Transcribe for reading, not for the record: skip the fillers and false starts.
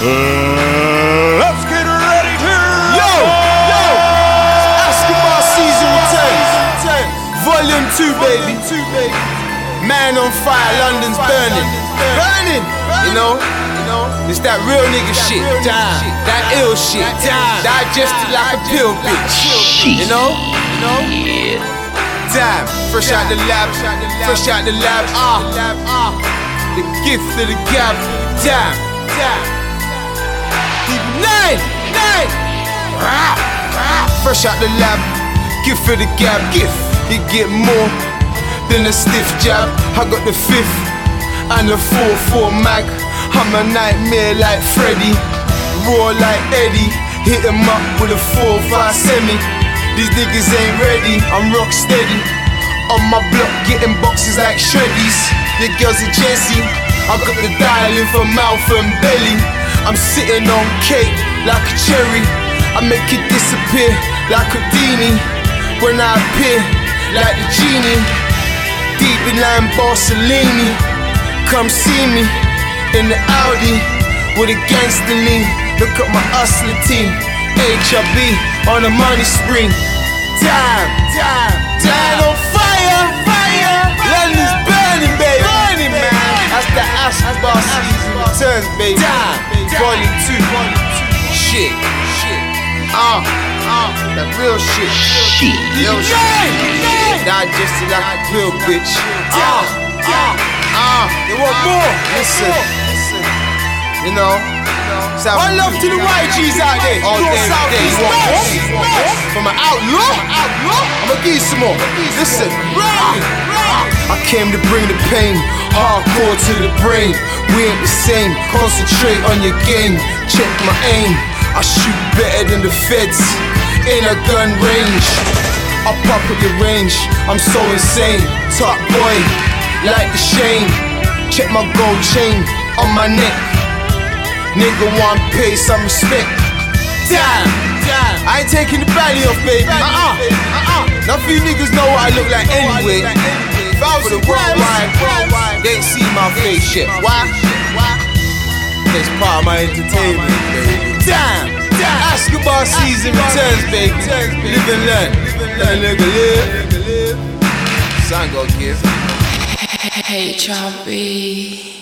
Let's get ready to Yo! Basketball season returns. Volume 2, baby. Man on fire, London's burning. You know? It's that real nigga shit. That ill shit. Digested like a pill, bitch. You know? Damn. Fresh out the lab. The gift of the gab. Damn. Nine. Fresh out the lab. Gift for the gab. You get more than a stiff jab. I got the 5th and the 4-4 mag. I'm a nightmare like Freddy, raw like Eddie. Hit him up with a 4-5 semi. These niggas ain't ready, I'm rock steady. On my block getting boxes like Shreddies. Your girls are Jessie, I got the dialing for mouth and belly. I'm sitting on cake like a cherry. I make it disappear like Houdini. When I appear like the genie, deep in Lamborghini. Come see me in the Audi with a gangster lean. Look at my hustler team, HRB on a money spree. Damn on fire. London's burning, baby. That's the basketball season returns, baby. Volume 2. Shit. That real shit. Real shit. Digested like a pill, bitch. You want more? Listen. You know. One love to the YGs out there. All day, every day. You want more? From an outlaw? I'ma give you some more. Listen. I came to bring the pain, hardcore to the brain. We ain't the same. Concentrate on your game. Check my aim. I shoot better than the feds in a gun range. I pop at your range. I'm so insane. Top boy, like the Shane. Check my gold chain on my neck. Nigga want pay some respect. Damn. I ain't taking the belly off, baby. Now few niggas know what I look like anyway. If I was a worldwide, they ain't see my face yet. Why? It's part of my entertainment, baby. Damn. Basketball season returns, baby. Live and learn. Let a nigga live. Son gon' give. HRB.